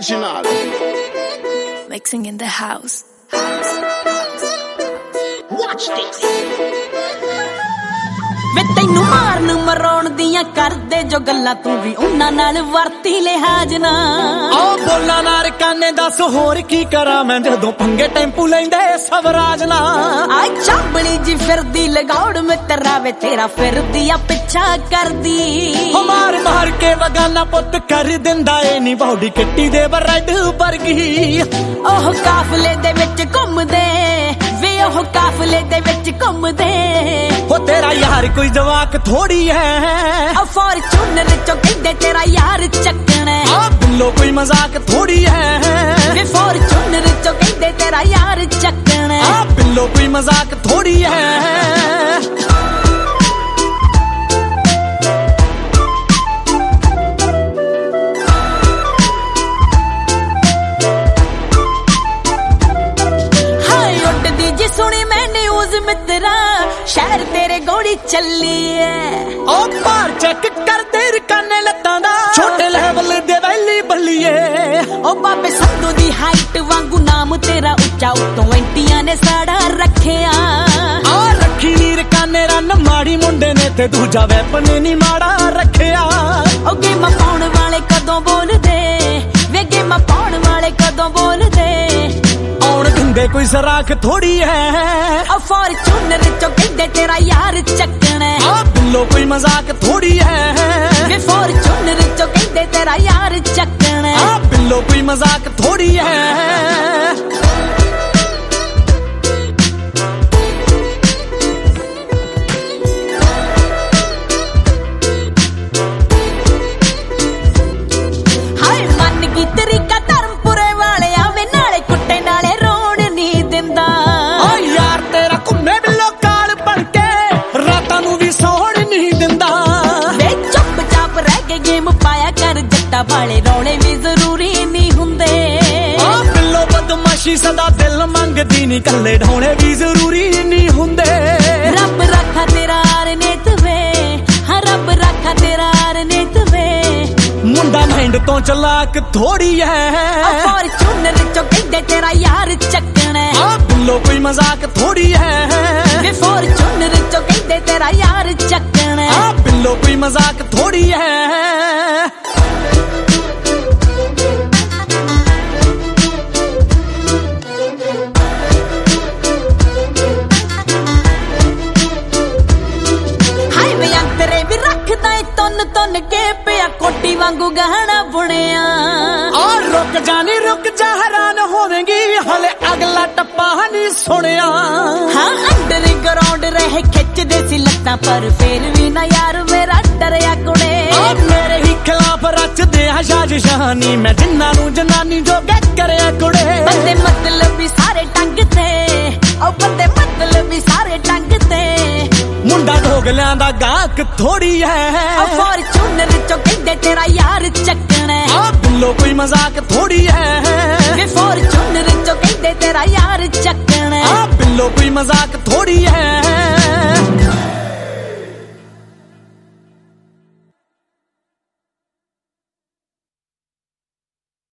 Original. Mixing in the house. Watch this. ਵੇ ਤੈਨੂੰ ਮਾਰਨ ਮਰਾਉਣ ਦੀਆਂ ਕਰਦੇ ਜੋ ਗੱਲਾਂ ਤੂੰ ਵੀ ਉਹਨਾਂ ਨਾਲ ਵਰਤੀ ਲਿਹਾਜ਼ ਨਾ ਆ ਬੋਲਾਂ ਨਾਲ ਕਾਨੇ ਦੱਸ ਹੋਰ ਕੀ ਕਰਾਂ ਮੈਂ ਜਦੋਂ ਪੰਗੇ ਟੈਂਪੂ ਲੈਂਦੇ ਸਵਰਾਜ ਨਾ ਆ ਚਾਂਬਲੀ ਜੀ ਫਿਰਦੀ ਲਗਾਉੜ ਮਿੱਤਰਾ ਵੇ ਤੇਰਾ ਫਿਰਦੀ ਆ ਪਿੱਛਾ ਕਰਦੀ ਮਾਰ ਮਾਰ ਕੇ ਵਗਾਨਾ ਪੁੱਤ ਕਰ ਦਿੰਦਾ ਏ ਨੀ ਬੌਡੀ ਕਿੱਟੀ ਦੇ ਬਰੈਡ ਵਰਗੀ ਉਹ ਕਾਫਲੇ ਦੇ ਵਿੱਚ ਘੁੰਮਦੇ ਵੇ ਉਹ ਕਾਫਲੇ ਦੇ ਵਿੱਚ ਘੁੰਮਦੇ ਹੋ ਤੇਰਾ ਯਾਰ ਕੋਈ ਜਵਾਕ ਥੋੜੀ ਹੈ ਆ ਫੋਰਚੂਨਰ ਚੋਂ ਕਹਿੰਦੇ ਤੇਰਾ ਯਾਰ ਚੱਕਣਾ ਆ ਬਿੱਲੋ ਕੋਈ ਮਜ਼ਾਕ ਥੋੜੀ ਹੈ ਵੇ ਫੋਰਚੂਨਰ ਚੋਂ ਕਹਿੰਦੇ ਤੇਰਾ ਯਾਰ ਚੱਕਣਾ ਆ ਬਿੱਲੋ ਕੋਈ ਮਜ਼ਾਕ ਥੋੜੀ ਹੈ ਸੁਣੀ ਮੈਂ ਨਿਊਜ਼ ਮਿੱਤਰਾ ਸ਼ਹਿਰ ਤੇਰੇ ਗੋਲੀ ਚੱਲੀ ਐ ਉਹ ਭਾਰ ਚੈੱਕ ਕਰਦੇ ਰਕਾਨੇ ਲੱਤਾਂ ਦਾ ਛੋਟੇ ਲੈਵਲ ਦੇ ਵੈਲੀ ਬੱਲੀਏ ਉਹ ਬਾਬੇ ਸੰਧੂ ਦੀ ਹਾਈਟ ਵਾਂਗੂ ਨਾਮ ਤੇਰਾ ਉੱਚਾ ਉੱਤੋਂ ਐਂਟੀਆਂ ਨੇ ਸਾੜਾ ਰੱਖਿਆ ਆ ਰੱਖੀ ਨੀ ਰਕਾਨੇ ਰਨ ਮਾੜੀ ਮੁੰਡੇ ਨੇ ਤੇ ਦੂਜਾ ਵੈਪਨ ਨੀ ਮਾੜਾ ਰੱਖਿਆ ਉਹ ਗੇਮਾਂ ਪਾਉਣ ਵਾਲੇ ਕਦੋਂ ਬੋਲਦੇ ਵੇ ਗੇਮਾਂ ਪਾਉਣ ਵਾਲੇ ਕਦੋਂ ਬੋਲਦੇ ਦਿੰਦੇ ਕੋਈ ਸਰਾਖ ਥੋੜੀ ਹੈ ਆ ਫੋਰਚੂਨਰ ਚੋਂ ਕਹਿੰਦੇ ਤੇਰਾ ਯਾਰ ਚੱਕਣਾ ਆ ਬਿੱਲੋ ਕੋਈ ਮਜ਼ਾਕ ਥੋੜੀ ਹੈ ਵੇ ਫੋਰਚੂਨਰ ਚੋਂ ਕਹਿੰਦੇ ਤੇਰਾ ਯਾਰ ਚੱਕਣਾ ਆ ਬਿੱਲੋ ਕੋਈ ਮਜ਼ਾਕ ਥੋੜੀ ਹੈ ਹਾਏ ਮੰਨ ਕੀ ਤਰੀਕਾ ਧਰਮਪੁਰੇ ਵਾਲਿਆ ਵੇ ਨਾਲੇ ਕੁੱਟੇ ਨਾਲੇ ਵਾਲੇ ਰੌਲੇ ਵੀ ਜ਼ਰੂਰੀ ਨਹੀਂ ਹੁੰਦੇ ਆ ਬਿੱਲੋ ਬਦਮਾਸ਼ੀ ਸਦਾ ਦਿਲ ਮੰਗਦੀ ਨਹੀਂ ਕੱਲੇ ਢੋਣੇ ਵੀ ਜ਼ਰੂਰੀ ਨਹੀਂ ਹੁੰਦੇ ਰੱਬ ਰੱਖਾ ਤੇਰਾ ਅਰਨੇਤ ਵੇ ਹਾਂ ਰੱਬ ਰੱਖਾ ਤੇਰਾ ਅਰਨੇਤ ਵੇ ਮੁੰਡਾ ਮਹਿੰਡ ਤੋਂ ਚਲਾਕ ਥੋੜੀ ਹੈ ਆ ਫੋਰਚੂਨਰ ਚੋਂ ਕਹਿੰਦੇ ਤੇਰਾ ਯਾਰ ਚੱਕਣਾ ਆ ਬਿੱਲੋ ਕੋਈ ਮਜ਼ਾਕ ਥੋੜੀ ਹੈ ਵੇ ਫੋਰਚੂਨਰ ਚੋਂ ਕਹਿੰਦੇ ਤੇਰਾ ਯਾਰ ਚੱਕਣਾ ਆ ਬਿੱਲੋ ਕੋਈ ਮਜ਼ਾਕ ਥੋੜੀ ਹੈ ਤੁੰਨ ਕੇ ਪਿਆ ਕੋਟੀ ਵਾਂਗੂ ਗਹਿਣਾ ਬੁਣਿਆ ਆ ਰੁਕ ਜਾਨੀ ਰੁਕ ਜਾ ਹੈਰਾਨ ਹੋਵੇਂਗੀ ਹਲੇ ਅਗਲਾ ਟੱਪਾ ਨਹੀਂ ਸੁਣਿਆ ਹਾਂ ਅੰਡਰ ਗਰਾਊਂਡ ਰਹੇ ਖਿੱਚਦੇ ਸੀ ਲੱਤਾਂ ਪਰ ਫੇਰ ਵੀ ਨਾ ਯਾਰ ਮੇਰਾ ਡਰਿਆ ਕੁੜੇ ਆ ਮੇਰੇ ਹੀ ਖਿਲਾਫ ਰਚਦੇ ਆ ਸਾਜ਼ਿਸ਼ਾਂ ਮੈਂ ਜਿੰਨਾਂ ਨੂੰ ਜਨਾਨੀ ਜੋਗੇ ਕਰਿਆ ਕੁੜੇ ਬੰਦੇ ਮਤਲਬ ਵੀ ਸਾਰੇ ਟੰਗ ਤੇ ਉਹ ਬੰਦੇ ਮਤਲਬ ਵੀ ਸਾਰੇ ਟੰਗ ਤੇ ਮੁੰਡਾ ਢੋਗਲਿਆਂ ਦਾ ਗਾਹਕ ਥੋੜੀ ਹੈ ਆ ਫੋਰਚੂਨਰ ਚੋਂ ਕਹਿੰਦੇ ਤੇਰਾ ਯਾਰ ਚੱਕਣਾ ਆ ਬਿੱਲੋ ਕੋਈ ਮਜ਼ਾਕ ਥੋੜੀ ਹੈ ਵੇ ਫੋਰਚੂਨਰ ਚੋਂ ਕਹਿੰਦੇ ਤੇਰਾ ਯਾਰ ਚੱਕਣਾ ਆ ਬਿੱਲੋ ਕੋਈ ਮਜ਼ਾਕ ਥੋੜੀ ਹੈ